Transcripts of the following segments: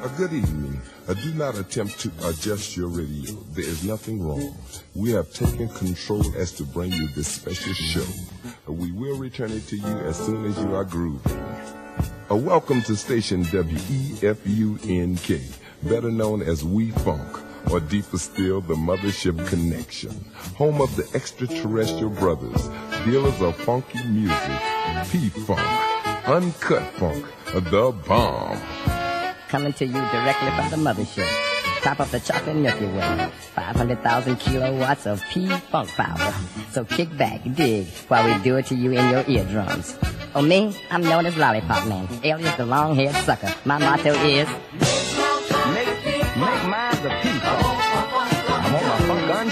Good evening. Do not attempt to adjust your radio. There is nothing wrong. We have taken control as to bring you this special show. We will return it to you as soon as you are grooving. Welcome to station WEFUNK, better known as We Funk, or deeper still, the Mothership Connection, home of the extraterrestrial brothers, dealers of funky music, P-Funk, Uncut Funk, the bomb. Coming to you directly from the mothership. Top of the chocolate Milky Way. 500,000 kilowatts of P-Funk power. So kick back, dig, while we do it to you in your eardrums. Oh, me? I'm known as Lollipop Man, alias the long-haired sucker. My motto is... Make mine the P-Funk. I want my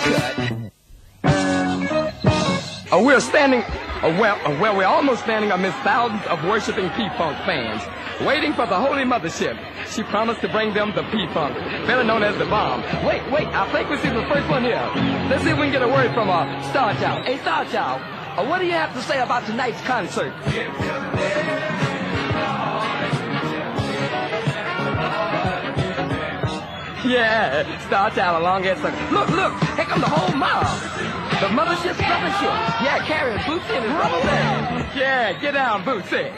funk uncut. We're standing... we're almost standing amidst thousands of worshiping P-Funk fans, waiting for the Holy Mothership. She promised to bring them the P-Funk, better known as the bomb. Wait, I think we see the first one here. Let's see if we can get a word from Star Child. Hey, Star Child, what do you have to say about tonight's concert? Yeah, Star Child, a long-haired sucker. Look, here comes the whole mob. The Mothership's brothership. Yeah, carrying Bootsy and his brother band. Yeah, get down, Bootsy.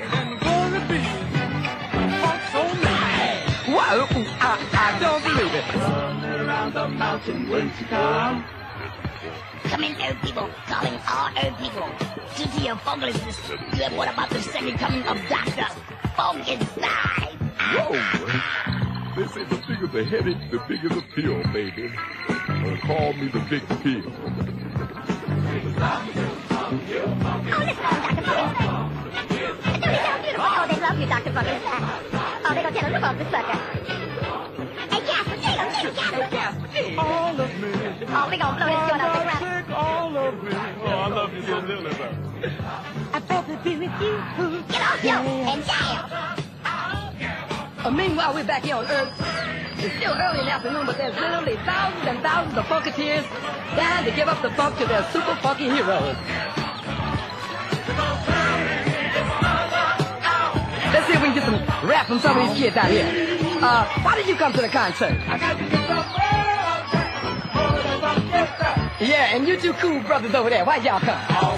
Whoa, I don't believe it. Around the mountain, won't you come? Come in, Earth people, calling all Earth people. Due to your funk listeners, you have what about the second coming of Dr. Funk Inside. Whoa! They say the bigger the headache, the bigger the pill, baby. Call me the big pill. Oh, listen, Dr. Funk Inside. Don't it sound beautiful? Oh, they love you, Dr. Funk Inside. Oh, they're gonna tell us about the sucker. Hey, Jasper, dig him, Jasper. All of me. Oh, we gonna blow this joint off the ground. Take all of me. Oh, I love you so dearly, sir. I'd rather be with you. Get off yo and jam. Meanwhile, we're back here on Earth. It's still early in the afternoon, but there's literally thousands and thousands of funketeers dying to give up the funk to their super funky heroes. Let's see if we can get some rap from some of these kids out here. Why did you come to the concert? Yeah, and you two cool brothers over there, why'd y'all come?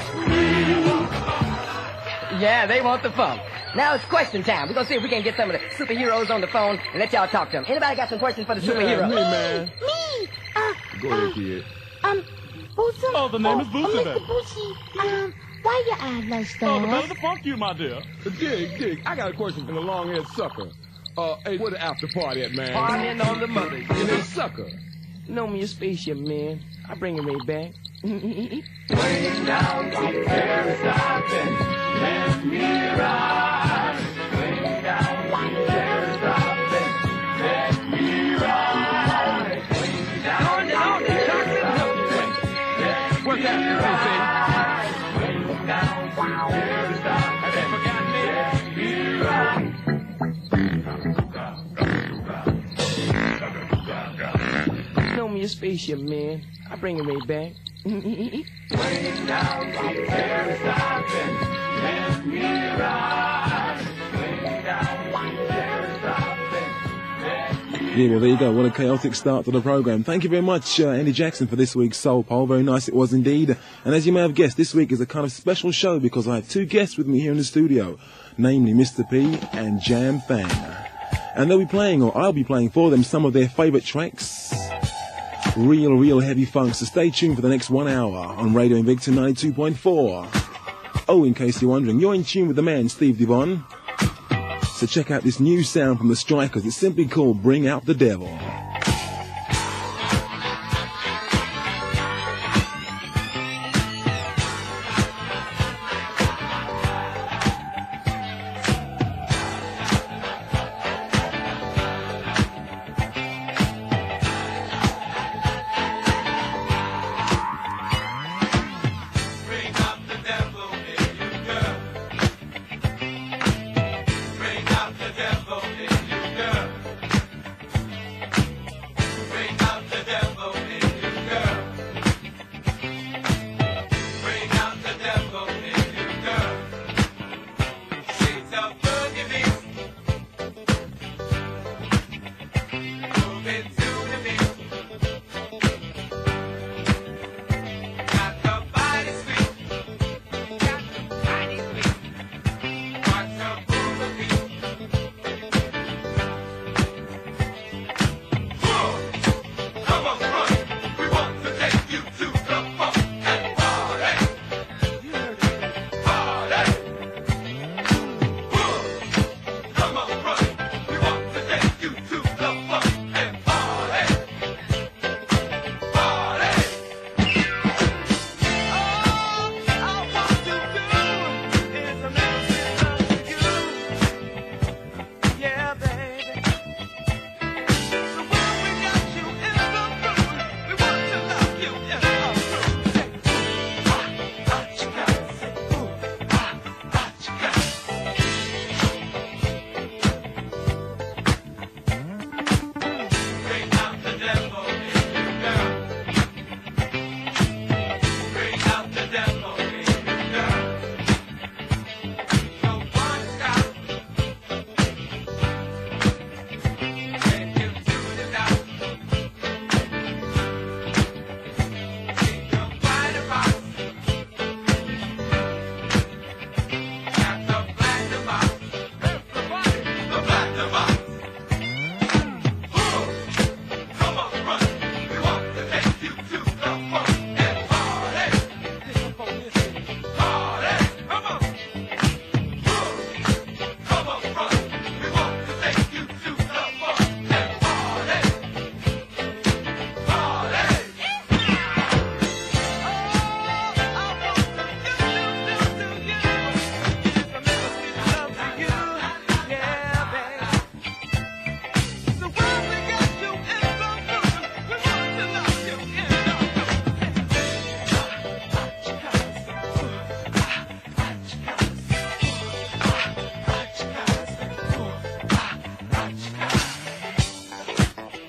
Yeah, they want the funk. Now it's question time. We're gonna see if we can get some of the superheroes on the phone and let y'all talk to them. Anybody got some questions for the superheroes? Me, man. Me. Go ahead, kid. Bootsy. Oh, the name is Bootsy, Mr. Bootsy, why your eyes like stars? Oh, the better the funk you, my dear. Dig. I got a question from the long-haired sucker. Hey, where the after party at, man? Partying on the mother. And then sucker. Know me a spaceship, man. I bring it right back. Way down to Paris, stopping. Let me ride. Way down to Paris, stopping. Let me ride. Way down to Paris, stopping. What's that, Way down to Paris, stopping. Have you forgotten me? Let me ride. Know me a spaceship, man. I bring it right back. Way down to Paris, stopping. Let me ride. Way down to Paris, stopping. Yeah, well, there you go. What a chaotic start to the program. Thank you very much, Andy Jackson, for this week's Soul Poll. Very nice it was indeed. And as you may have guessed, this week is a kind of special show because I have two guests with me here in the studio, namely Mr. P and Jam Fan. And they'll be playing, or I'll be playing for them, some of their favourite tracks. Real heavy funk. So stay tuned for the next 1 hour on Radio Invicta 92.4. Oh, in case you're wondering, you're in tune with the man, Steve Devon. So check out this new sound from the Strikers. It's simply called Bring Out the Devil.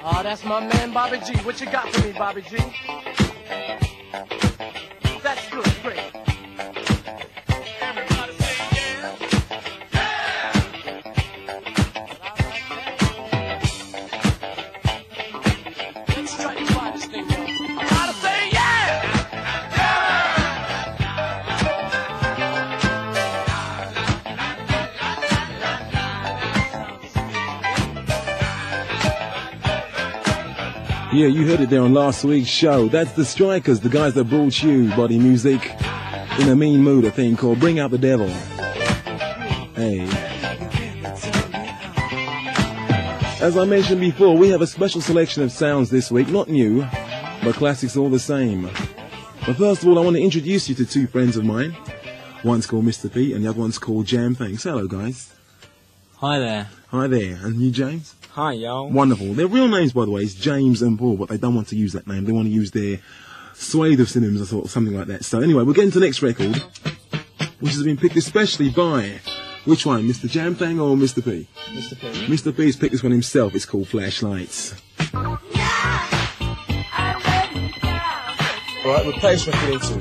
Oh, that's my man Bobby G. What you got for me, Bobby G? That's good, great. Everybody say yeah. Yeah! Let's try to try this thing, yo. I gotta say yeah! Yeah, you heard it there on last week's show. That's the Strikers, the guys that brought you body music in a mean mood, a thing called Bring Out the Devil. Hey. As I mentioned before, we have a special selection of sounds this week. Not new, but classics all the same. But first of all, I want to introduce you to two friends of mine. One's called Mr. P and the other one's called Jam Thanks. Hello, guys. Hi there. Hi there. And you, James? Hi, y'all. Wonderful. Their real names, by the way, is James and Paul, but they don't want to use that name. They want to use their swathe of synonyms or something like that. So anyway, we're getting to the next record, which has been picked especially by, which one, Mr. Jam Thang or Mr. P? Mr. P. Mr. P's picked this one himself. It's called Flashlights. Alright, replacement for into.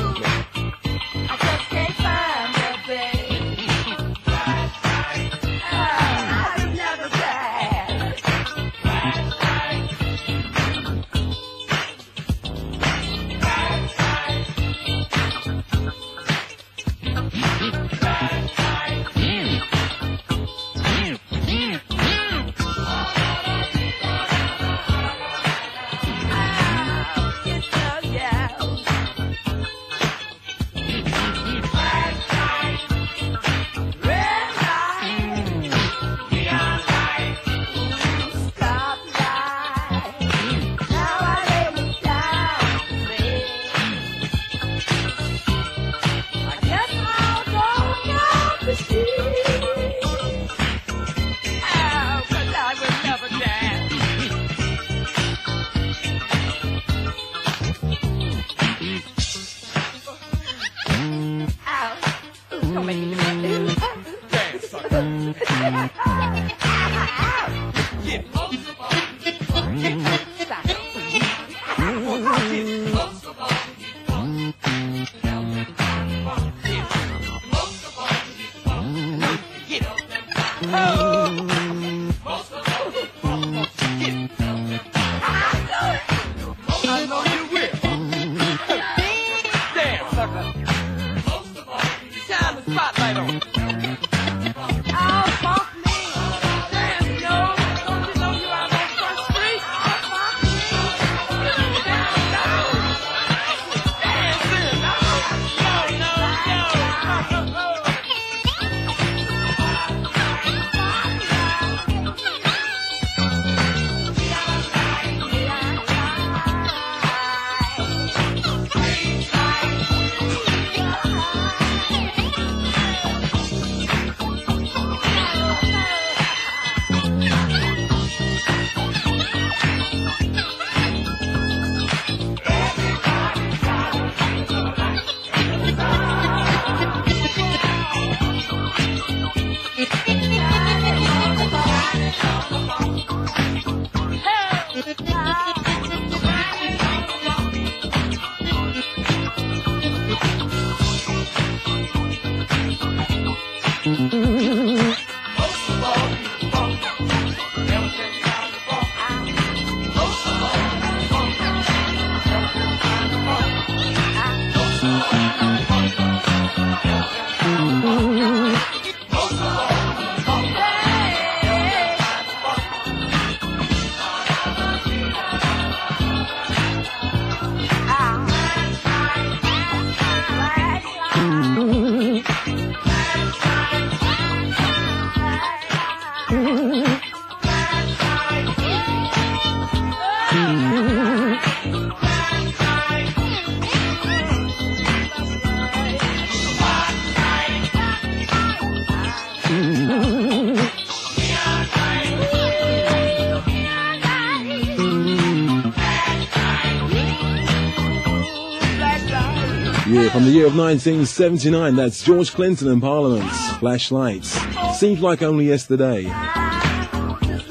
Yeah, from the year of 1979, that's George Clinton and Parliament's Flashlights. Seems like only yesterday.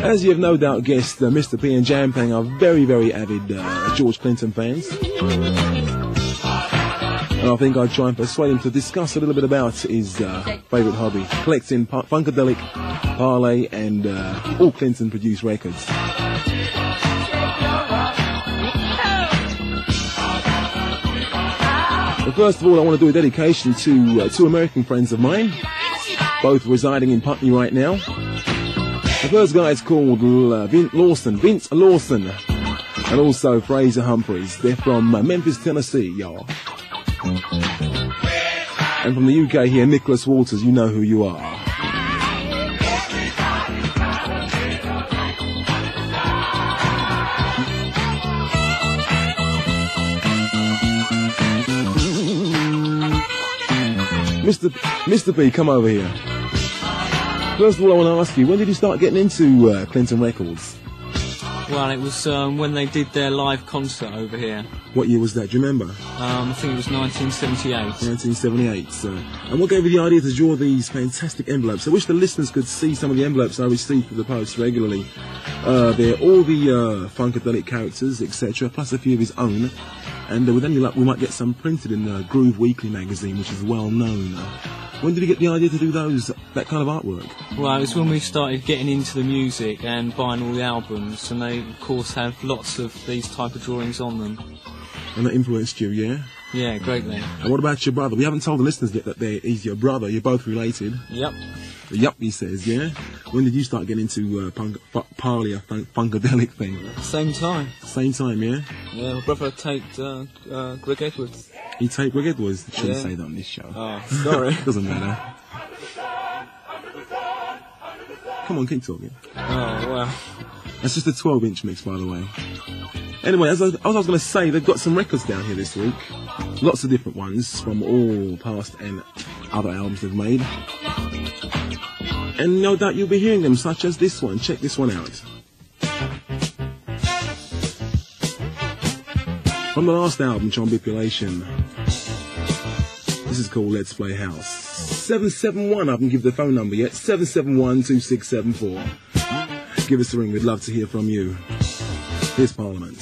As you have no doubt guessed, Mr. P and Jampang are very, very avid George Clinton fans. And I think I'd try and persuade him to discuss a little bit about his favourite hobby, collecting Funkadelic, Parlay and all Clinton-produced records. But first of all, I want to do a dedication to two American friends of mine, both residing in Putney right now. The first guy is called Vince Lawson, and also Fraser Humphreys. They're from Memphis, Tennessee, y'all. And from the UK here, Nicholas Walters, you know who you are. Mr. B, come over here. First of all, I want to ask you, when did you start getting into Clinton Records? Well, it was when they did their live concert over here. What year was that? Do you remember? I think it was 1978. 1978. And what gave you the idea to draw these fantastic envelopes? I wish the listeners could see some of the envelopes I receive for the post regularly. They're all the Funkadelic characters, etc., plus a few of his own. And with any luck, we might get some printed in the Groove Weekly magazine, which is well known. When did you get the idea to do that kind of artwork? Well, it was when we started getting into the music and buying all the albums, and they, of course, have lots of these type of drawings on them. And that influenced you, yeah? Yeah, greatly. And what about your brother? We haven't told the listeners yet that he's your brother. You're both related. Yep. Yup, he says, yeah? When did you start getting into Parlay, Funkadelic thing? Same time. Same time, yeah? Yeah, my brother taped Greg Edwards. He taped Greg Edwards? Shouldn't Yeah. say that on this show. Oh, sorry. Doesn't matter. Come on, keep talking. Oh, wow. That's just a 12-inch mix, by the way. Anyway, as I was going to say, they've got some records down here this week. Lots of different ones from all past and other albums they've made. And no doubt you'll be hearing them, such as this one. Check this one out. From the last album, Trombipulation. This is called Let's Play House. 771, I haven't given the phone number yet. 771-2674. Give us a ring, we'd love to hear from you. Here's Parliament.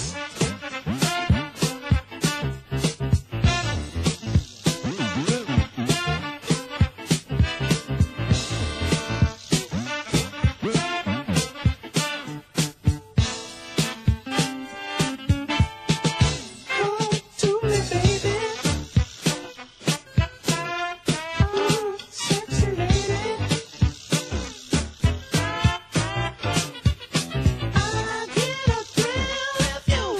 If you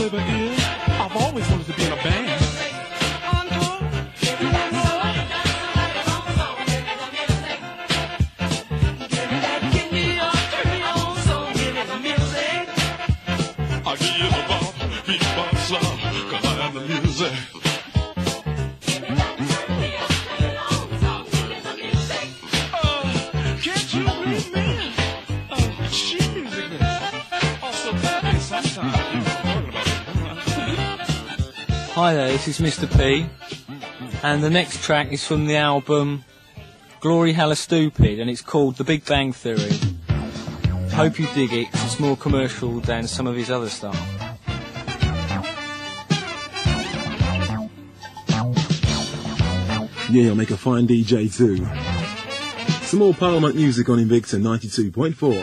flavor is, I've always wanted to be in a band. I give a bop, beatbox song, 'cause I am the music. Can't you read me? Sheet music then. Also, that is sometimes. Hi there, this is Mr. P, and the next track is from the album Glory Hella Stupid, and it's called The Big Bang Theory. Hope you dig it, 'cause it's more commercial than some of his other stuff. Yeah, I'll make a fine DJ too. Some more Parliament music on Invicta 92.4.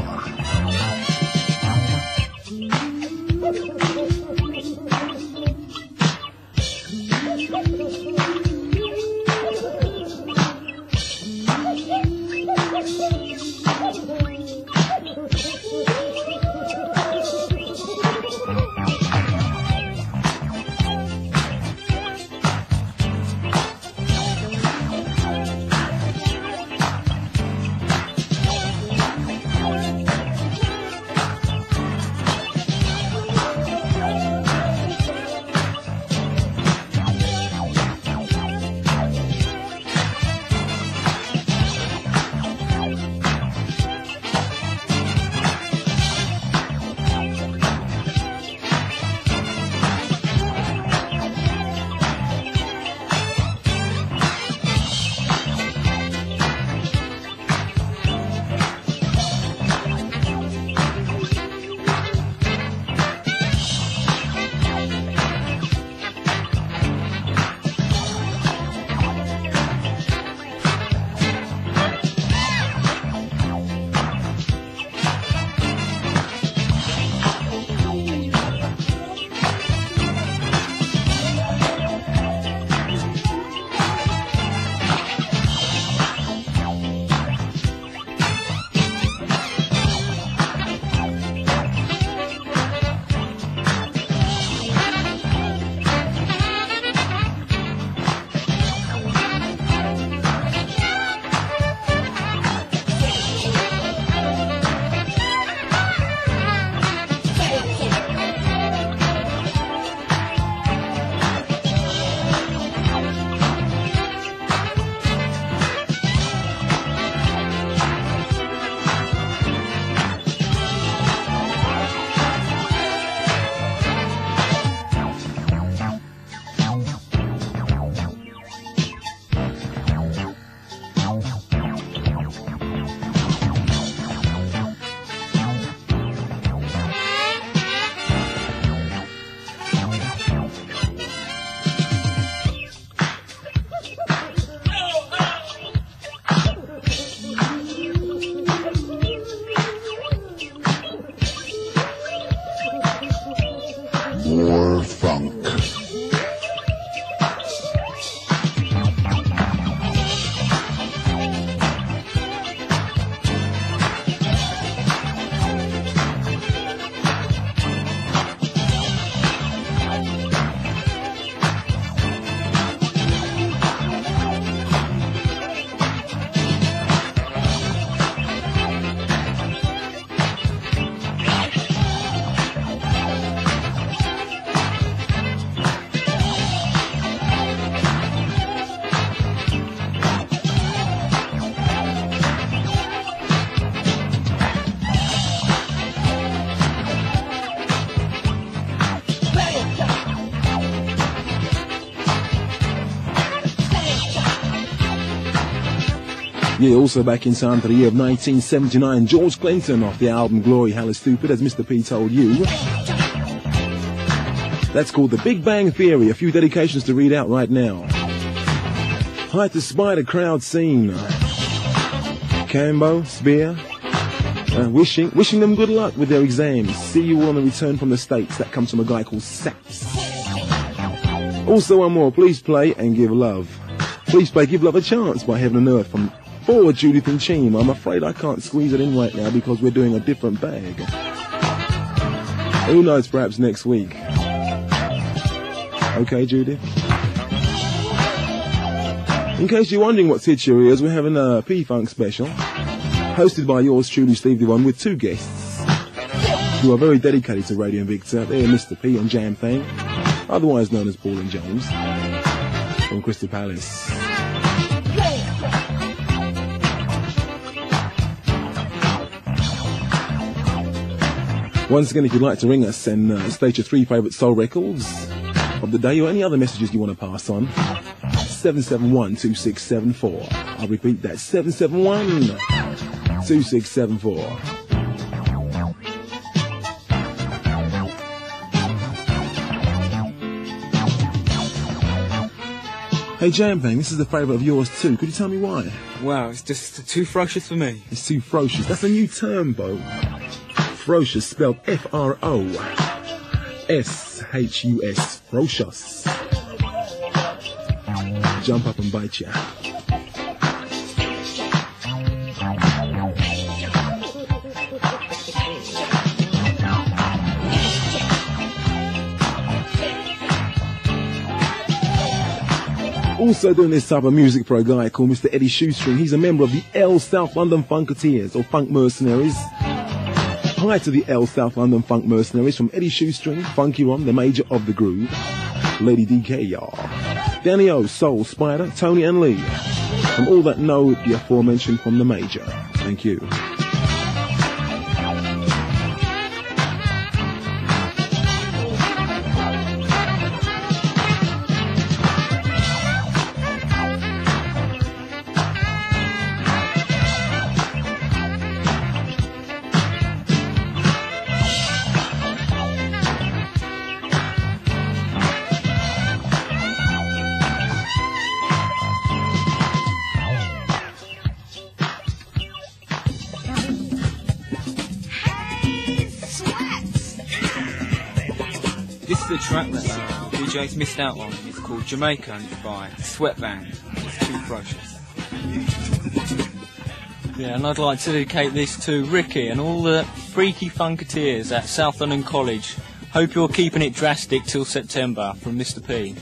More funk. Yeah, also back in time for the year of 1979, George Clinton off the album Glory Hella Stupid, as Mr. P told you. That's called The Big Bang Theory. A few dedications to read out right now. Hi to Spider Crowd Scene. Cambo, Spear. Wishing them good luck with their exams. See you all on the return from the States. That comes from a guy called Saps. Also one more. Please play and give love. Please play Give Love a Chance by Heaven and Earth from forward Judith and Cheem. I'm afraid I can't squeeze it in right now because we're doing a different bag. Who knows, perhaps next week. Okay, Judy. In case you're wondering what's hit your ears, we're having a P-Funk special, hosted by yours truly, Steve Devon, with two guests who are very dedicated to Radio Invicta. They're Mr. P and Jam Thang, otherwise known as Paul and James, from Crystal Palace. Once again, if you'd like to ring us and state your three favourite soul records of the day or any other messages you want to pass on, 771-2674. I'll repeat that, 771-2674. Hey Jam Bang, this is a favourite of yours too. Could you tell me why? Wow, it's just too ferocious for me. It's too ferocious. That's a new term, Bo. Ferocious, spelled F-R-O-S-H-U-S. Ferocious. Jump up and bite ya. Also doing this type of music for a guy called Mr. Eddie Shoestring. He's a member of the L South London Funketeers, or Funk Mercenaries. Hi to the L South London Funk Mercenaries from Eddie Shoestring, Funky Ron, the Major of the Groove, Lady DK, y'all. Danny O, Soul, Spider, Tony and Lee. From all that know the aforementioned from the Major. Thank you. Track that DJ's missed out on. It's called Jamaica and it's by Sweatband. It's too ferocious. Yeah, and I'd like to dedicate this to Ricky and all the freaky funketeers at South London College. Hope you're keeping it drastic till September, from Mr. P.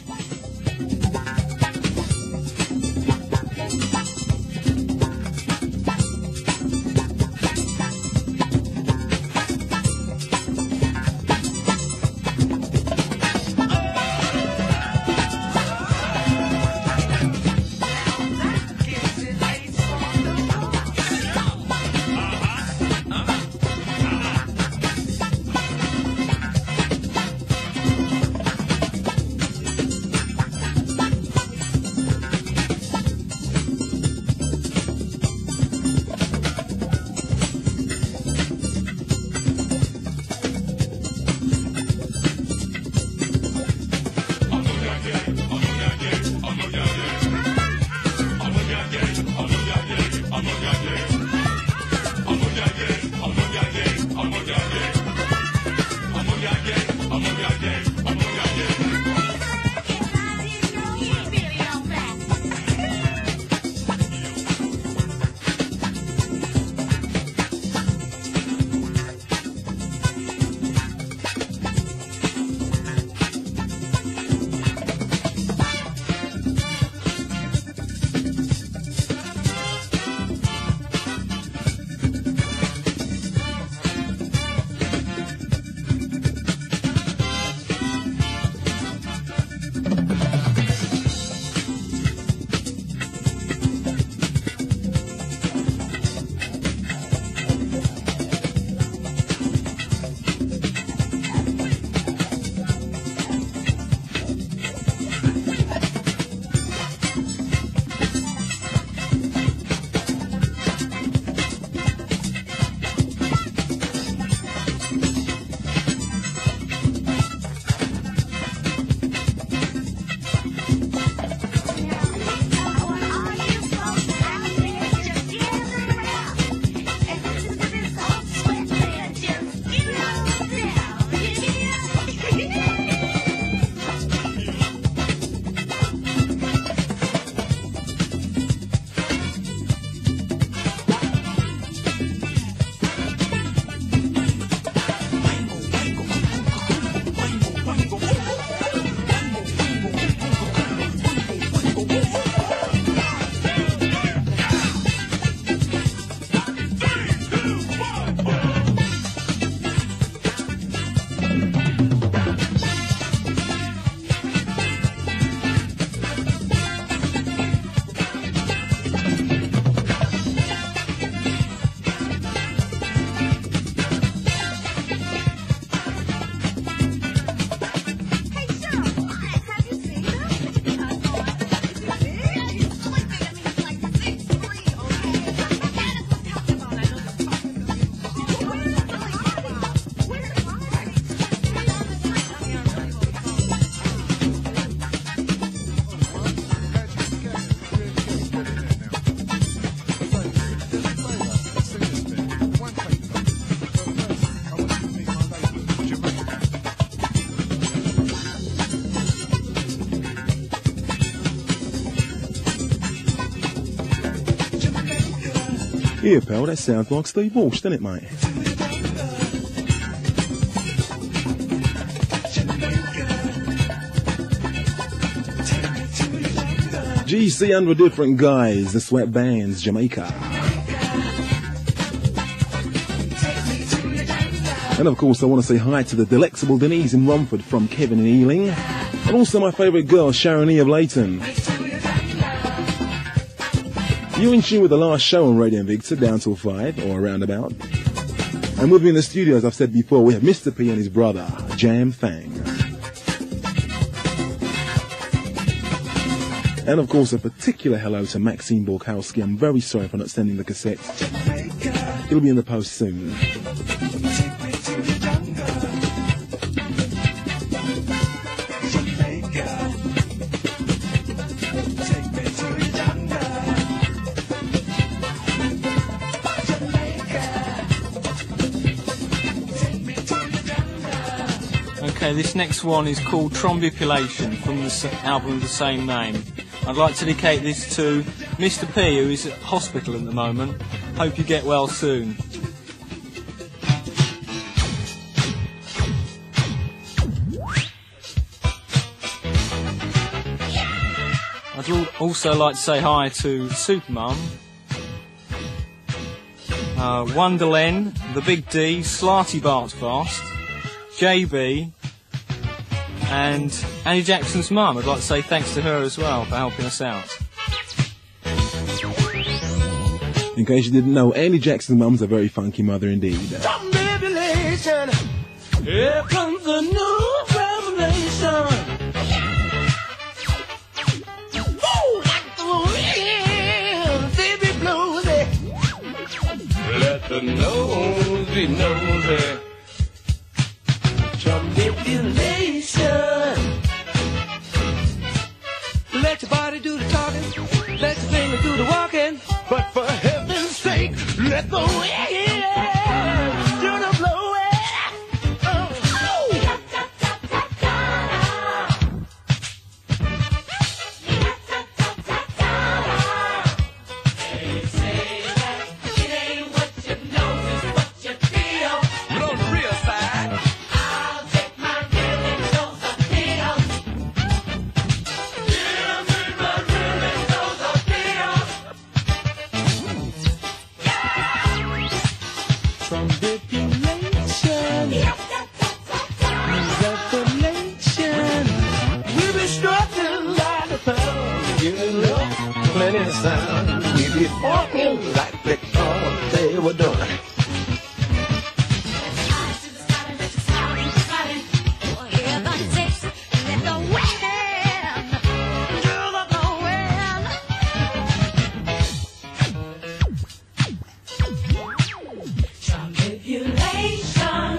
Yeah, pal, that sounds like Steve Walsh, doesn't it, mate? GC under different guys, the Sweat Bands, Jamaica. And of course, I want to say hi to the delectable Denise in Romford from Kevin and Ealing. And also my favourite girl, Sharon E. of Leighton. You're in tune with the last show on Radio Invicta, down till 5, or around about. And with me in the studio, as I've said before, we have Mr. P and his brother, Jam Fang. And of course, a particular hello to Maxine Borkowski. I'm very sorry for not sending the cassette. It'll be in the post soon. Okay, this next one is called Trombipulation from the album of the same name. I'd like to dedicate this to Mr. P, who is at hospital at the moment. Hope you get well soon. I'd also like to say hi to Supermum, Wonderlen, The Big D, Slarty Bartfast, JB, and Annie Jackson's mum. I'd like to say thanks to her as well for helping us out. In case you didn't know, Annie Jackson's mum's a very funky mother indeed. Trombipulation. Here comes a new revelation. Ooh, like the wind, baby blows it. Let the nosy nosy. Trombipulation. Let your body do the talking, let your fingers do the walking. But for heaven's sake, let the wind do the blowing. They say that it ain't what you know, it's what you feel. But on the real side, I'll take my really nose a feel. Give me my really nose a feel. Trombipulation, revelation. We be struggling like the pound, giving love plenty of sound. We be walking like the all they were doing. Hear the tips, let the wind do the blowing. Trombipulation.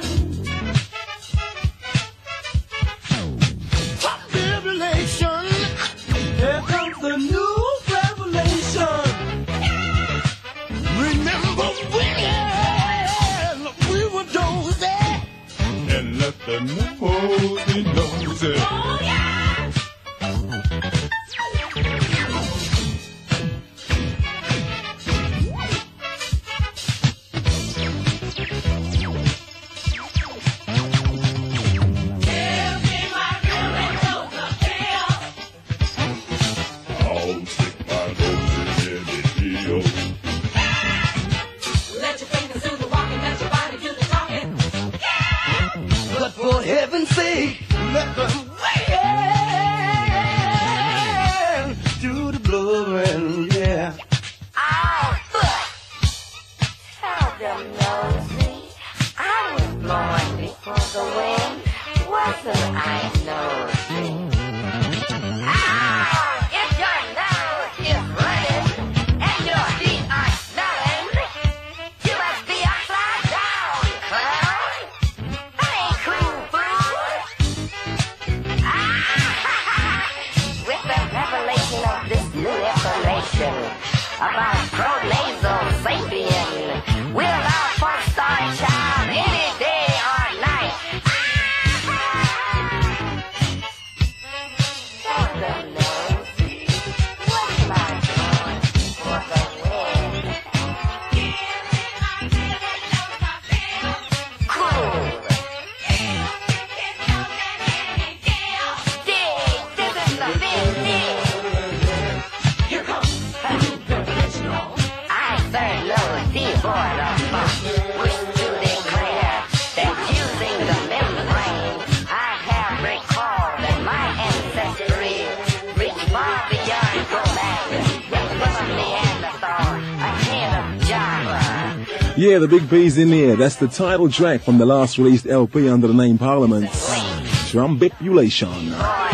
Trombipulation. Here comes the new revelation. Remember when we were dozing and let the nosy nosy. Oh, yeah. Give me my really nose a feel. I'll stick my nose in the heel. Let your fingers do the walking, let your body do the talking. But for heaven's sake, let the wind do the blowing, yeah. Oh, tell them nosy, I was born before the wind. Wasn't I nosy? Oh, if your nose is running and your feet are smelling, you must be upside down, clown. That ain't cool, fool. With the revelation of this new information about pronasal sapien, we'll allow first-star child any day or night. Tell them nosy, what am I doing for the win? Give Yeah, the Big B's in there. That's the title track from the last released LP under the name Parliament. Trumpetulation.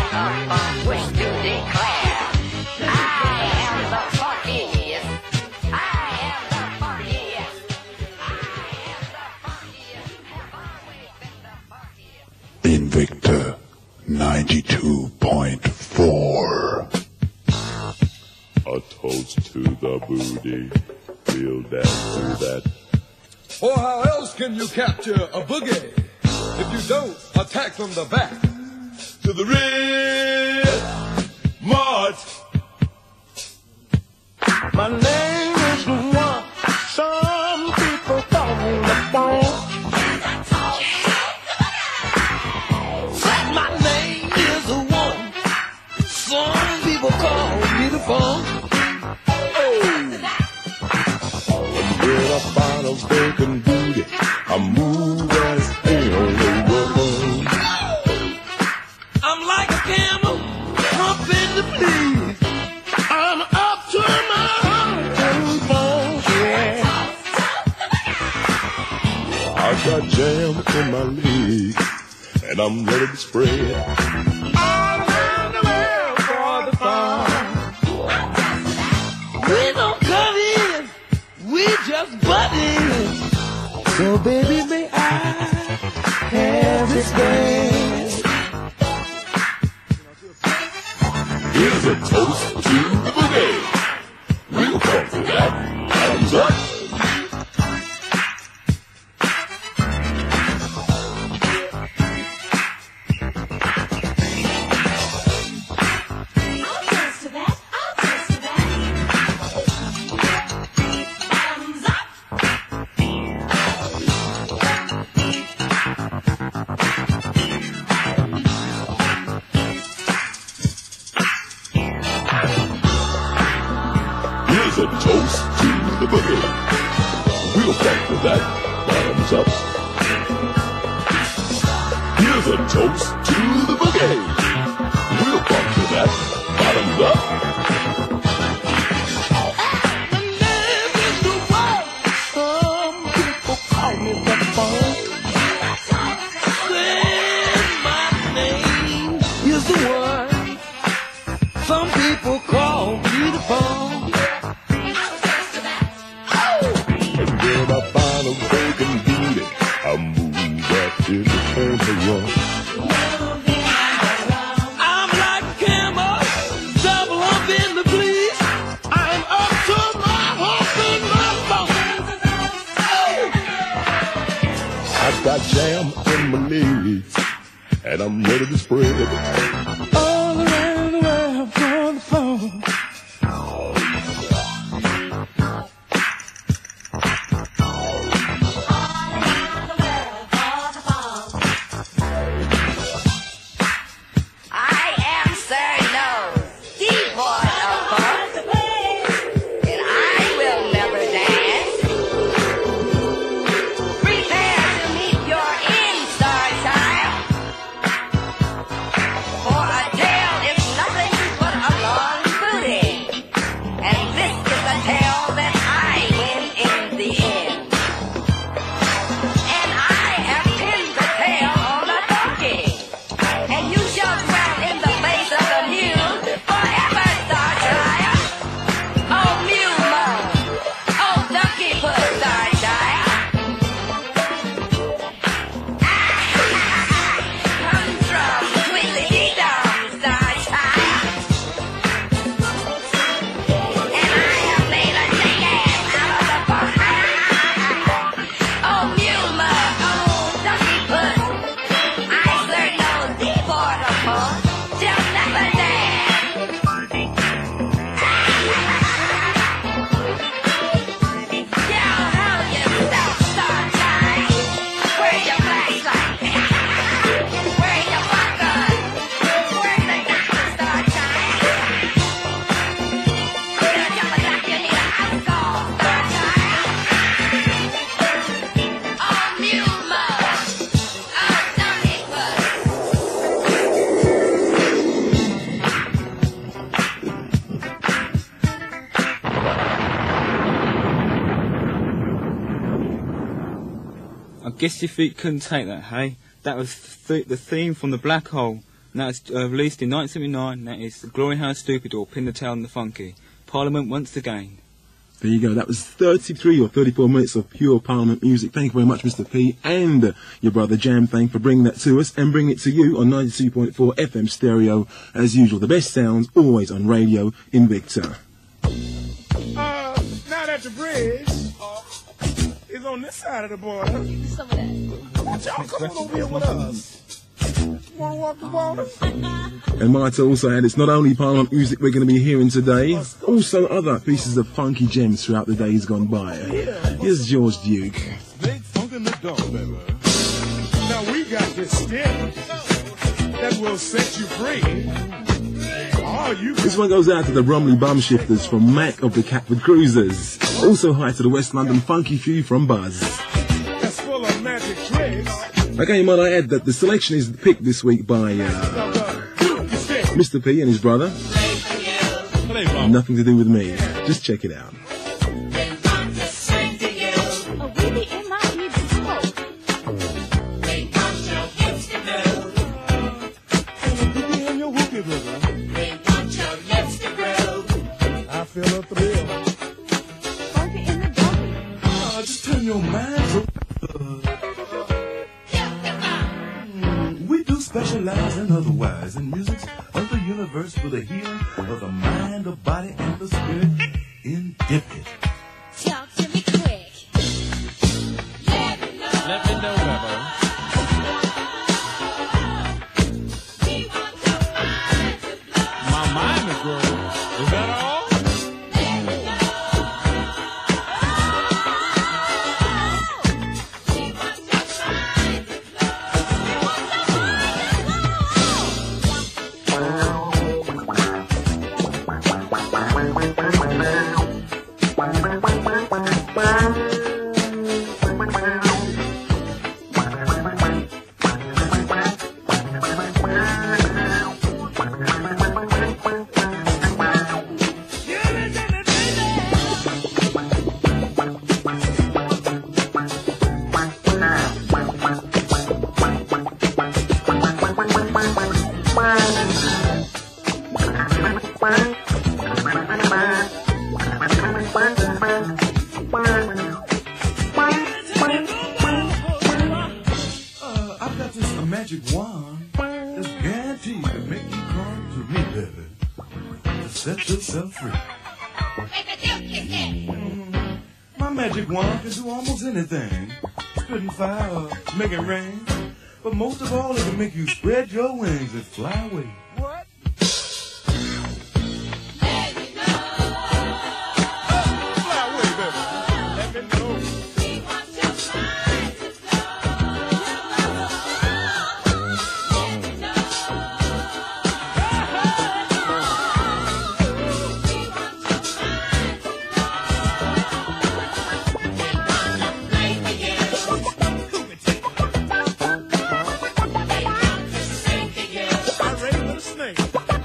Invicta 92.4. A toast to the booty. We'll dance to that. Or how else can you capture a boogie if you don't attack from the back? To the red march. My name is the one. Some people call me the phone. My name is the one. Some people call me the phone. When I find a broken booty, I move as ain't on the road. I'm like a camel, humping the fleas. I'm up to my bones, yeah. I got jam in my legs, and I'm ready to spread. All around the world for the fun. We don't come in, we just butt in. So baby, may I have this dance? Here's a toast to the boogie. We'll come to that. Hands up. Here's a toast to the boogie. We'll come to that. Bottoms up. Here's a toast to the boogie. We'll come to that. Bottoms up. My name is the one. Some people call me the phone. Then my name is the one. Some people call me the phone. When I find a broken booty, I move that in the tempo. I'm like a camel, double up in the fleece. I'm up to my hump in my bones. I got jam in my legs, and I'm ready to spread. All around the world for the phone. For guess your feet couldn't take that, hey? That was the theme from The Black Hole. And that was released in 1979. That is Glory Howard Stupid or Pin the Tail on the Funky. Parliament once again. There you go. That was 33 or 34 minutes of pure Parliament music. Thank you very much, Mr. P, and your brother Jam Thang for bringing that to us and bringing it to you on 92.4 FM stereo. As usual, the best sounds always on Radio Invicta. Now that the bridge is on this side of the border, Some of that. y'all come on over here with us. Want to walk the border? And might also add, it's not only Parliament music we're going to be hearing today, also other pieces of funky gems throughout the days gone by. Here's George Duke. Big funk in the dog, baby. Now we got this stick that will set you free. Oh, you This one goes out to the Bromley Bum Shifters from Mac of the Catford Cruisers. Also hi to the West London Funky Few from Buzz. that's full of magic tricks. Okay, might I add that the selection is picked this week by Mr. P and his brother. Nothing to do with me. Just check it out. Oh, really? It might be the smoke. In your whoopie, brother. I feel a thrill. Funky in the doggy. Just turn your mind to. We do specialize in otherwise in music of the universe for the healing of the mind, the body, and the spirit in Dipkit. Talk to me quick. Let me know, Bubba. My mind is growing. Is that all? I've got this magic wand that's guaranteed to make you come to me, baby, to set yourself free. My magic wand can do almost anything. Spitting fire or make it rain. But most of all, it can make you spread your wings and fly away. What? Fly away, baby. Let me know. I'm ready for the snake.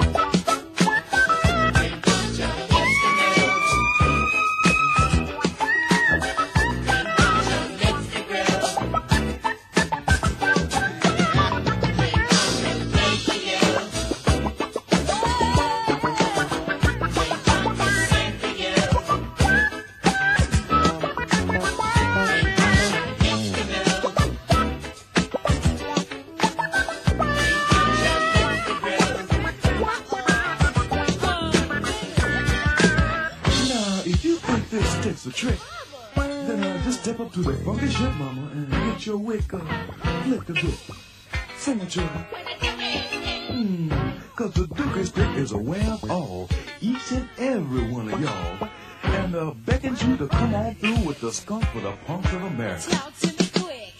Now, if you think this stick's a trick, then just step up to the funky shit, mama, and get your wick up. Flick the bit. Sing it, children. Cause the Dookie Stick is aware of all, each and every one of y'all, and beckons you to come on through with the skunk for the punks of America. Talk to me quick.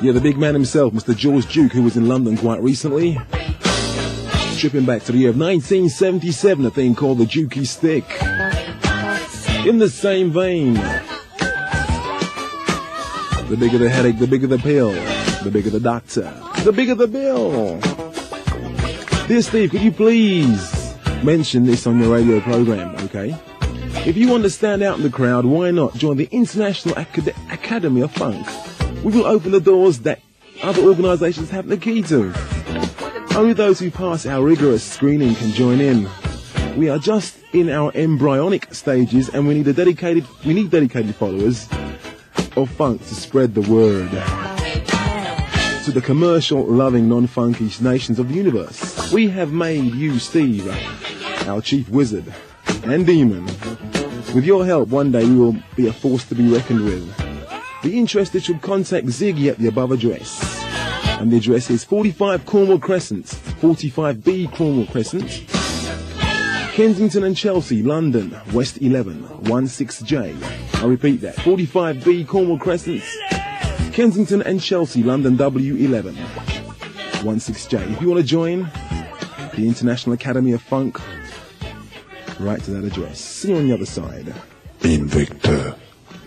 Yeah, the big man himself, Mr. George Duke, who was in London quite recently. Tripping back to the year of 1977, a thing called the Dukey Stick. In the same vein, the bigger the headache, the bigger the pill, the bigger the doctor, the bigger the bill. Dear Steve, could you please mention this on your radio program, okay? If you want to stand out in the crowd, why not join the International Academy of Funk? We will open the doors that other organisations have the key to. Only those who pass our rigorous screening can join in. We are just in our embryonic stages, and we need dedicated followers of funk to spread the word to the commercial-loving, non-funky nations of the universe. We have made you, Steve, our chief wizard and demon. With your help, one day we will be a force to be reckoned with. The interested should contact Ziggy at the above address. And the address is 45 Cornwall Crescent, 45B Cornwall Crescent, Kensington and Chelsea, London, West 11, 16J. I repeat that, 45B Cornwall Crescent, Kensington and Chelsea, London, W11, 16J. If you want to join the International Academy of Funk, write to that address. See you on the other side. Invicta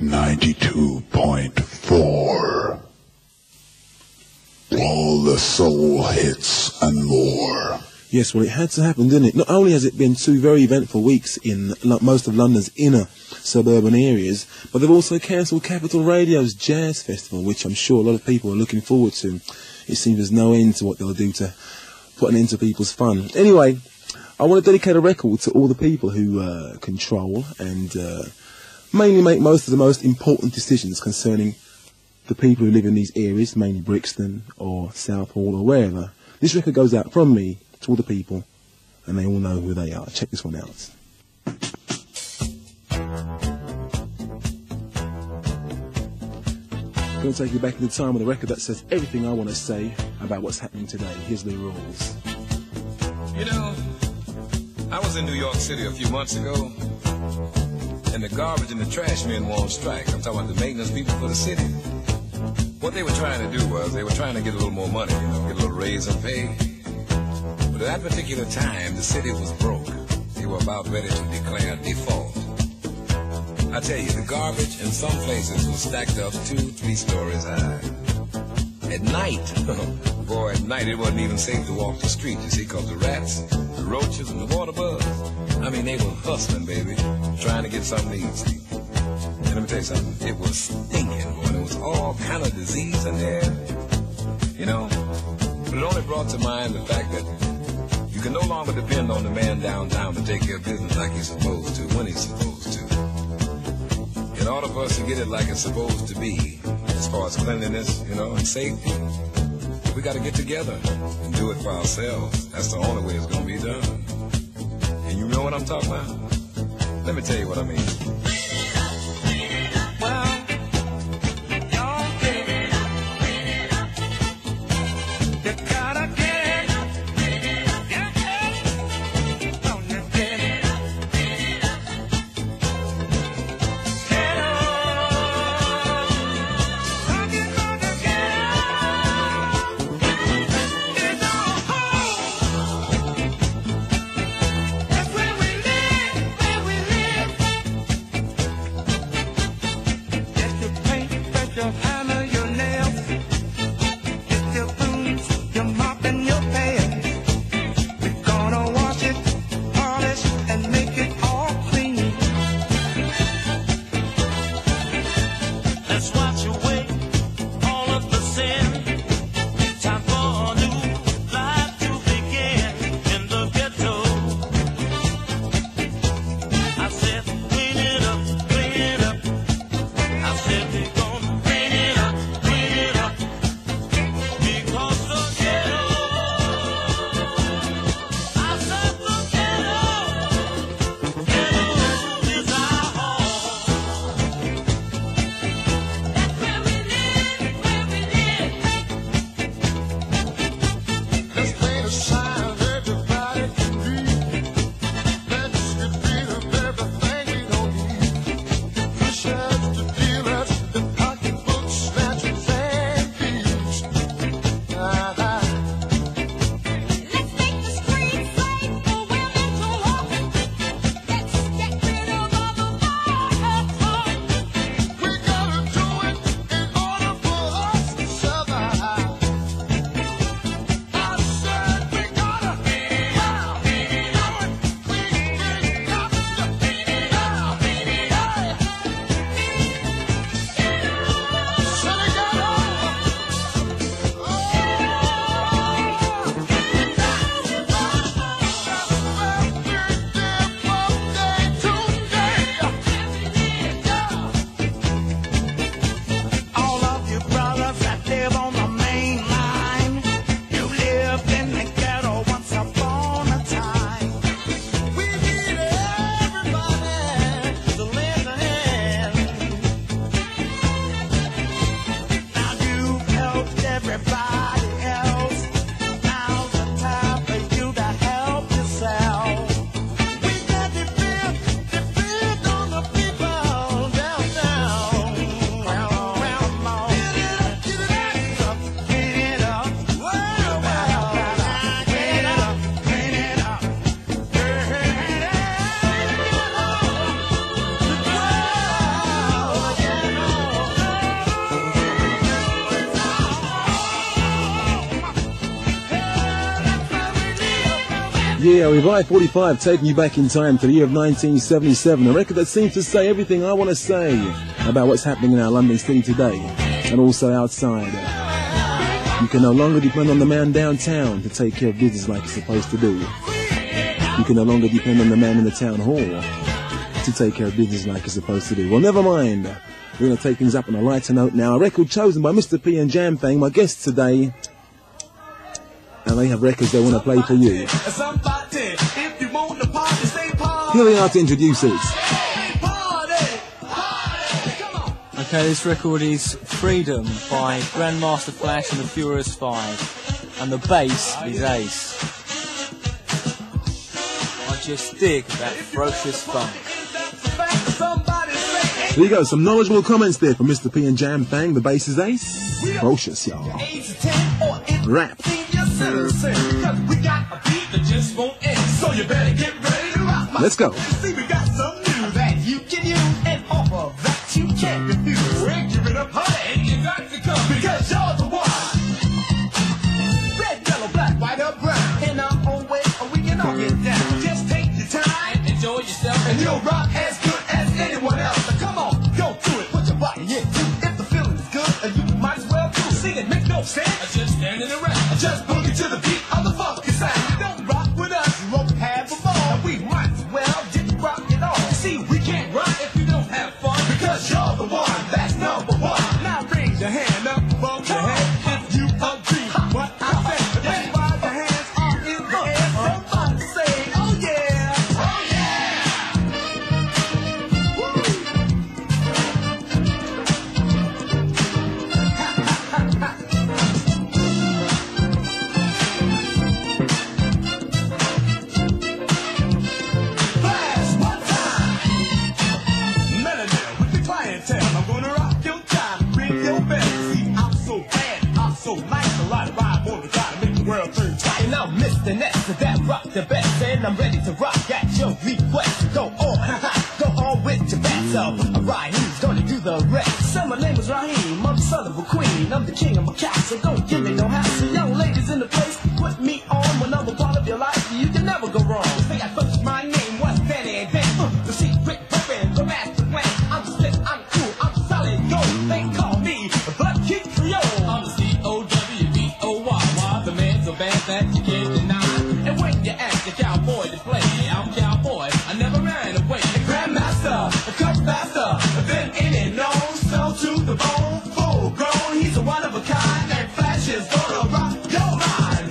92.4. All the soul hits and more. Yes, well, it had to happen, didn't it? Not only has it been 2 very eventful weeks in most of London's inner suburban areas, but they've also cancelled Capital Radio's Jazz Festival, which I'm sure a lot of people are looking forward to. It seems there's no end to what they'll do to put an end to people's fun. Anyway, I want to dedicate a record to all the people who control and mainly make most of the most important decisions concerning the people who live in these areas, mainly Brixton or Southall or wherever. This record goes out from me to all the people, and they all know who they are. Check this one out. I'm going to take you back in the time with a record that says everything I want to say about what's happening today. Here's the rules. You know, I was in New York City a few months ago, and the garbage and the trash men were on strike. I'm talking about the maintenance people for the city. What they were trying to do was they were trying to get a little more money, you know, get a little raise in pay. But at that particular time, the city was broke. They were about ready to declare default. I tell you, the garbage in some places was stacked up 2-3 stories high. At night, boy, at night it wasn't even safe to walk the street, you see, because the rats, the roaches, and the water bugs, I mean, they were hustling, baby, trying to get something to eat, see. And let me tell you something, it was stinking, boy, there was all kind of disease in there, you know. But it only brought to mind the fact that you can no longer depend on the man downtown to take care of business like he's supposed to, when he's supposed to. In order for us to get it like it's supposed to be, as far as cleanliness, you know, and safety, we got to get together and do it for ourselves. That's the only way it's going to be done. And you know what I'm talking about? Let me tell you what I mean. Yeah, Revive 45 taking you back in time to the year of 1977. A record that seems to say everything I want to say about what's happening in our London city today and also outside. You can no longer depend on the man downtown to take care of business like he's supposed to do. You can no longer depend on the man in the town hall to take care of business like he's supposed to do. Well, never mind. We're going to take things up on a lighter note now. A record chosen by Mr. P and Jam Fang, my guests today. And they have records they want to play for you. Here they are to introduce it. Okay, this record is Freedom by Grandmaster Flash and the Furious Five. And the bass is Ace. I just dig that ferocious funk. There you go, some knowledgeable comments there from Mr. P and Jam Fang. The bass is Ace. Ferocious, y'all. Rap. Let's go. See, we got some news that you can use and offer that you can't refuse. We're giving up honey, and you got to come because you're the one. Red, yellow, black, white, or brown. In our own way, or we can all get down. Just take your time, enjoy yourself, and you'll rock as good as anyone else. So come on, go through it, put your body into it. If the feeling is good, you might as well do it. Sing it, make no sense. Just standing around, just boogie to the beat of the funky sound. Don't rock with us, you won't have a ball. We might as well just rock it all. See, we can't rock if you don't have fun. Because you're the one that's number one. Now raise your hand up above your head if you agree what I said. That's why the hands are in the air. Somebody say, oh yeah, oh Mr. Ness, that rock the best, and I'm ready to rock at your request. Go on with your best. So, Raheem's gonna do the rest. So my name is Raheem, I'm the son of a queen, I'm the king of my castle. Don't give me no hassle. Young ladies in the place, put me on whenever part of your life. You can never go wrong. Say I first, my name was Danny Dan, the secret weapon, the master plan. I'm slick, I'm cool, I'm solid gold. They call me the Kid Creole. I'm the C-O-W-B-O-Y, the man so bad that you can't deny. And when you ask a cowboy to play, I'm cowboy, I never ran away. Grandmaster, cut faster than any known, so to the bone, full grown. He's a one of a kind, and Flash is gonna rock your mind.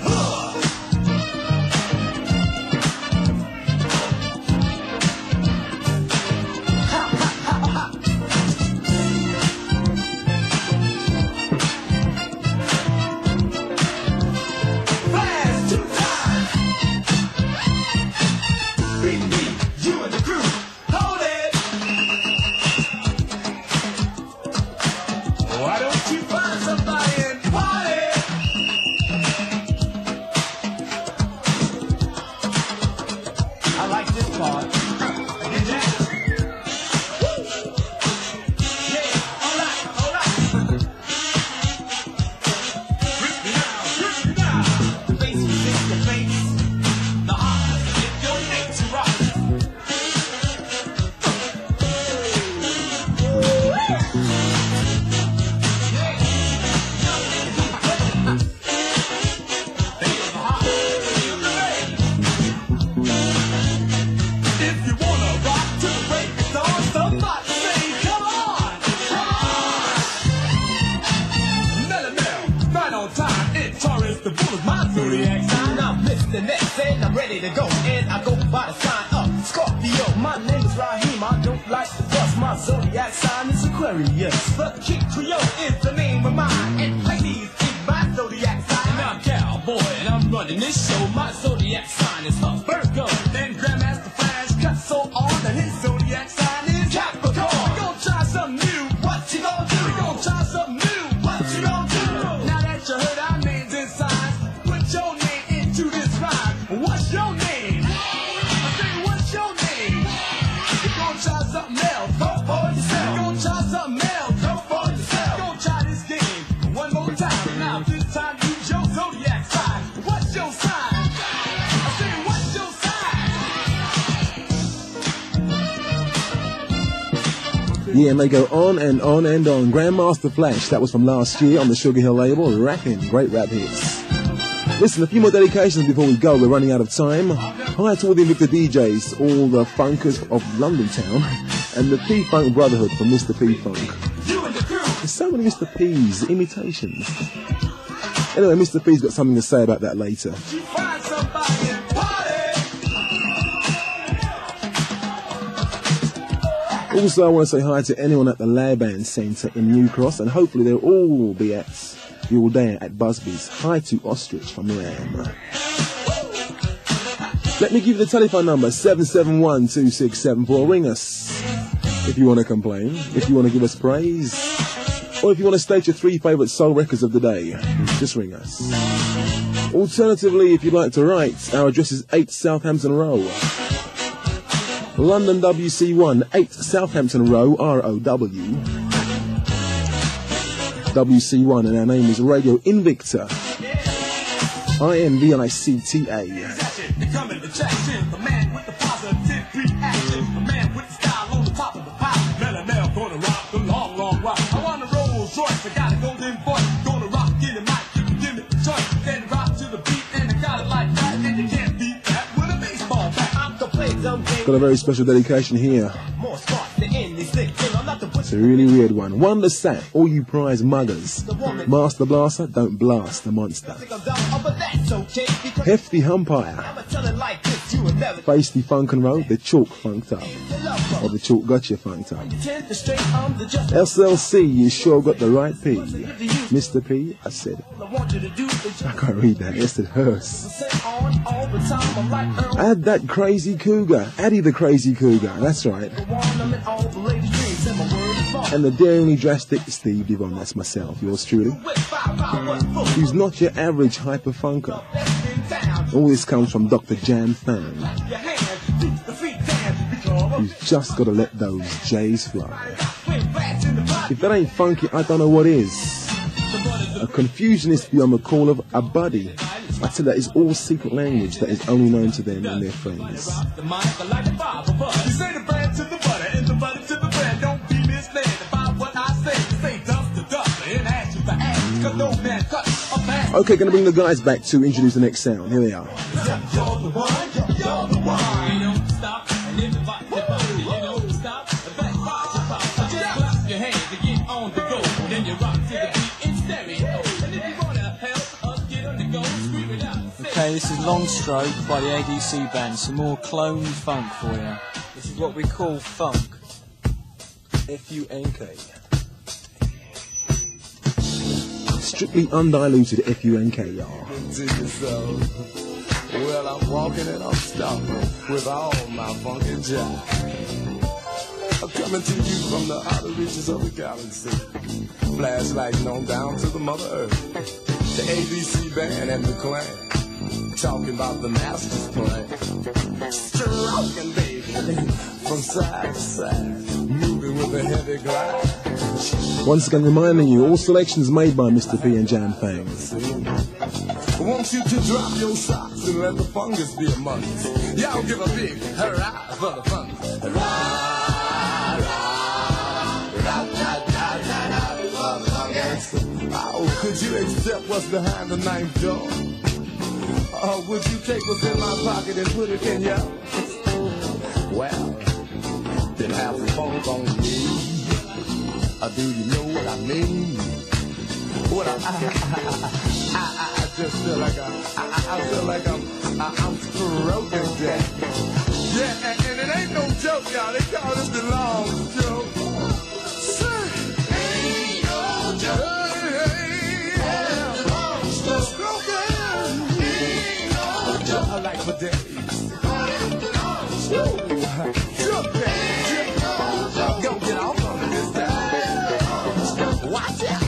Try something else, go for yourself. Go try something else, go for yourself. Yeah, and they go on and on and on. Grandmaster Flash, that was from last year on the Sugar Hill label, rapping great rap hits. Listen, a few more dedications before we go. We're running out of time. Hi to all the Invicta DJs, all the funkers of London Town, and the P-Funk Brotherhood from Mr. P-Funk. There's so many Mr. P's imitations. Anyway, Mr. P's got something to say about that later. Also, I want to say hi to anyone at the Laban Centre in New Cross, and hopefully they'll all be at the all day at Busby's. Hi to Ostrich from Ram. Let me give you the telephone number, 771-2674. Ring us if you want to complain, if you want to give us praise, or if you want to state your 3 favourite soul records of the day. Just ring us. Alternatively, if you'd like to write, our address is 8 Southampton Row, London WC1, 8 Southampton Row, R-O-W. WC1, and our name is Radio Invicta. INVICTA. Got a very special dedication here. It's a really weird one. Wonder Sat, all you prize muggers. Master Blaster, don't blast the monster. Hefty Humpire. Face the funk and roll, the chalk funked up. Or the chalk got you funked up. SLC, you sure got the right P. Mr. P, I said. I can't read that, yes it hurts. Add that crazy cougar, Addie the crazy cougar, that's right. And the daringly drastic Steve Devon, that's myself, yours truly. Who's not your average hyper funker. All this comes from Dr. Jan Fan. You've just got to let those J's fly. If that ain't funky, I don't know what is. A confusionist beyond the call of a buddy. I tell that is all secret language that is only known to them and their friends. Okay, gonna bring the guys back to introduce the next sound. Here they are. Okay, this is Long Stroke by the ADC Band. Some more clone funk for you. This is what we call funk. F-U-N-K. Strictly undiluted F-U-N-K, y'all. Well, I'm walking and I'm stopping with all my funky jive. I'm coming to you from the outer reaches of the galaxy, flashlighting on down to the Mother Earth. The ABC Band and the clan, talking about the master's plan. Stroking, baby, from side to side, moving with a heavy glide. Once again, reminding you, all selections made by Mr. P and Jan Fang. I want you to drop your socks and let the fungus be among us. Y'all give a big hurrah for the fungus. Hurrah, oh, could you accept what's behind the ninth door? Or would you take what's in my pocket and put it in yours? Well, then have some funk on me. Do you know what I mean? What I just feel like I'm stroking that. Yeah, and it ain't no joke, y'all. They call this the long stroke. Ain't no joke. Ain't no joke. I like for days. Joke that. Go get off on it this time. Watch out.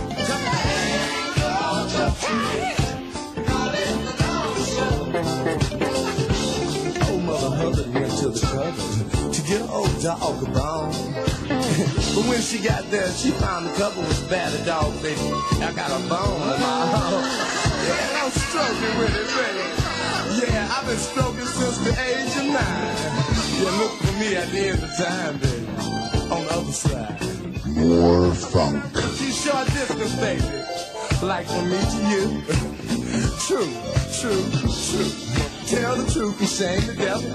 Old Mother Hubbard went to the cupboard to get an old dog a bone. But when she got there, she found the cupboard was battered. Dog said, I got a bone in my house. Yeah, I'm stroking with it, baby. Yeah, I've been stroking since the age of 9. Yeah, look for me at the end of time, baby. on the other side. More funk. She's short distance, baby. Like from me to you. True, true, true. Tell the truth and shame the devil.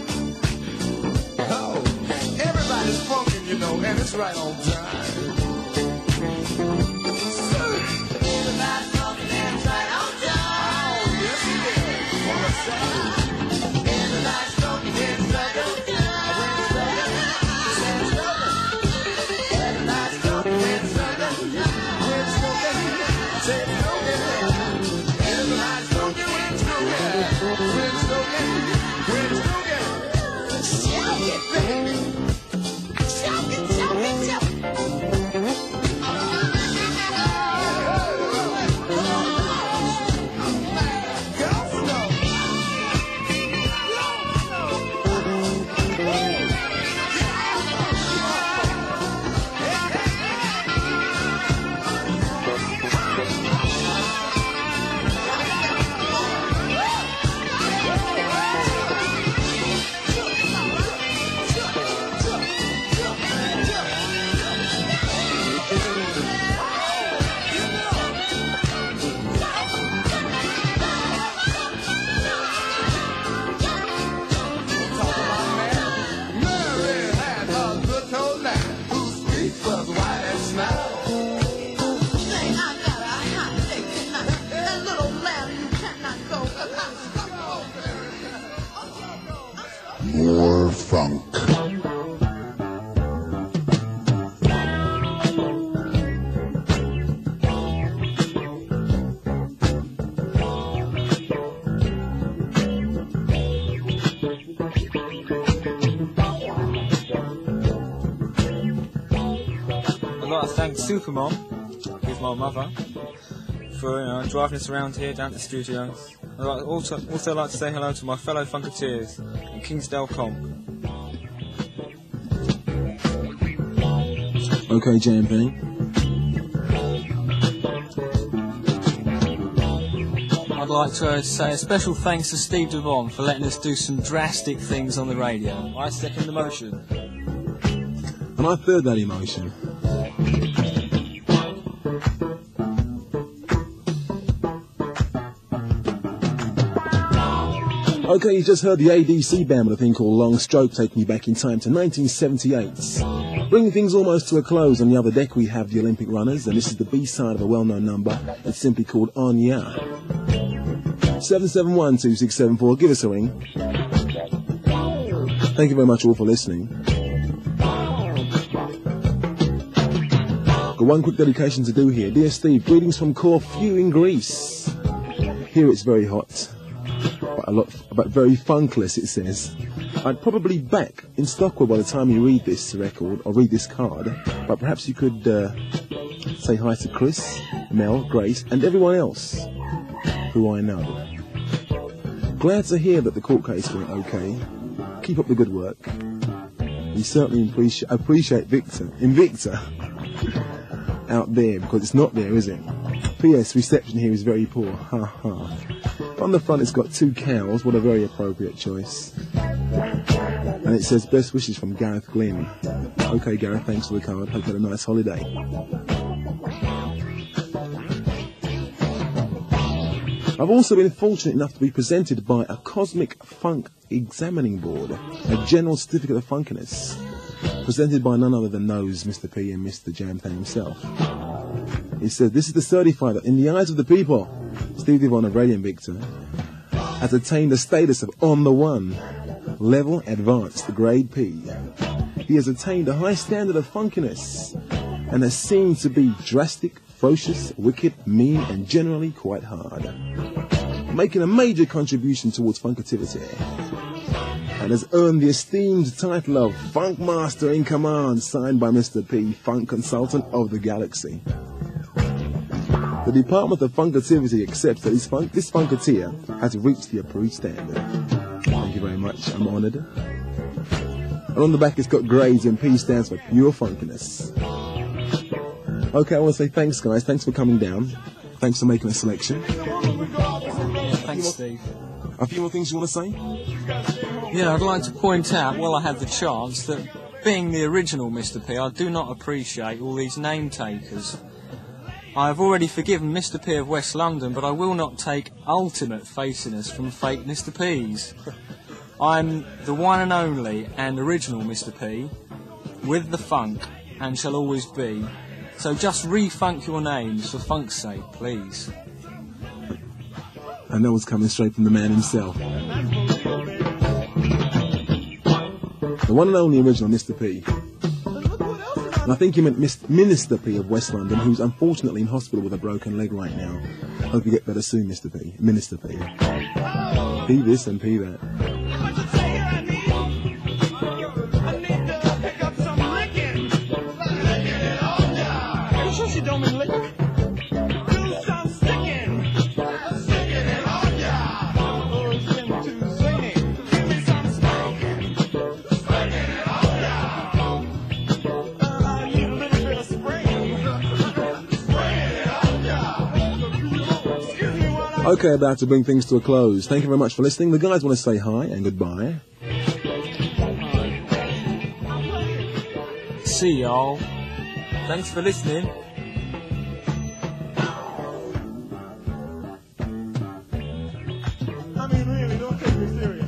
Oh, everybody's funkin', you know, and it's right on time. Everybody's funkin' and it's right on time. Oh, yes it is. Everybody's funkin' and it's right on time. Everybody's funkin' and it's right on time. Say it again. Everybody's funkin' when it's broken. When it's broken. When it's broken. Shout it, baby. Shout it, shout it, shout it. More funk. I'd like to thank Supermom, who's my mother, for driving us around here down to the studios. I'd also like to say hello to my fellow Funketeers in Kingsdale Comp. Okay, JMP. I'd like to say a special thanks to Steve Devon for letting us do some drastic things on the radio. I second the motion. And I third that emotion. Okay, you just heard the ADC band with a thing called Long Stroke, taking you back in time to 1978. Bringing things almost to a close, on the other deck we have the Olympic Runners, and this is the B-side of a well-known number. It's simply called On Ya. 771-2674, give us a ring. Thank you very much all for listening. Got one quick dedication to do here. Dear Steve, greetings from Corfu in Greece. Here it's very hot. But very funkless, it says. I'd probably back in Stockwell by the time you read this record, or read this card, but perhaps you could say hi to Chris, Mel, Grace, and everyone else who I know. Glad to hear that the court case went okay. Keep up the good work. We certainly appreciate Invicta out there, because it's not there, is it? P.S. Reception here is very poor. Ha ha. On the front it's got 2 cows, what a very appropriate choice. And it says best wishes from Gareth Glynn. Okay Gareth, thanks for the card, hope you had a nice holiday. I've also been fortunate enough to be presented by a Cosmic Funk Examining Board, a General Certificate of Funkiness, presented by none other than those Mr. P and Mr. Jampan himself. He said, this is to certify that in the eyes of the people, Steve Devon of Radio Invicta has attained the status of On the One, level advanced, grade P. He has attained a high standard of funkiness and has seemed to be drastic, ferocious, wicked, mean, and generally quite hard, making a major contribution towards funkativity, and has earned the esteemed title of Funk Master in Command, signed by Mr. P, Funk Consultant of the Galaxy. The Department of Funkativity accepts that this funketeer has reached the approved standard. Thank you very much, I'm honoured. And on the back it's got grades, and P stands for pure funkiness. Okay, I want to say thanks guys, thanks for coming down. Thanks for making a selection. Thanks Steve. A few more things you want to say? Yeah, I'd like to point out, while I had the chance, that being the original Mr. P, I do not appreciate all these name takers. I have already forgiven Mr. P of West London, but I will not take ultimate faciness from fake Mr. P's. I'm the one and only and original Mr. P, with the funk, and shall always be. So just refunk your names for funk's sake, please. And that was coming straight from the man himself. The one and only original Mr. P. And I think he meant Minister P of West London, who's unfortunately in hospital with a broken leg right now. Hope you get better soon, Mr. P. Minister P. P this and P that. Okay, about to bring things to a close. Thank you very much for listening. The guys want to say hi and goodbye. See y'all. Thanks for listening. I mean, really, don't take me serious.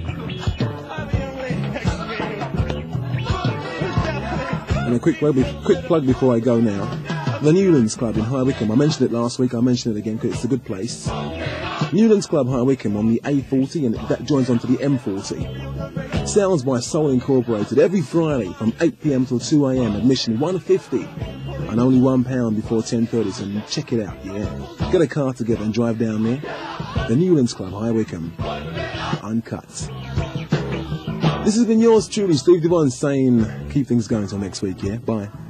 And a quick plug before I go now. The Newlands Club in High Wycombe. I mentioned it last week, I'll mention it again because it's a good place. Newlands Club High Wycombe on the A40, and that joins onto the M40. Sounds by Soul Incorporated every Friday from 8 p.m. till 2 a.m. Admission $150 and only £1 before 10:30. So check it out, yeah. Get a car together and drive down there. The Newlands Club High Wycombe. Uncut. This has been yours truly, Steve Devon, saying keep things going till next week, yeah? Bye.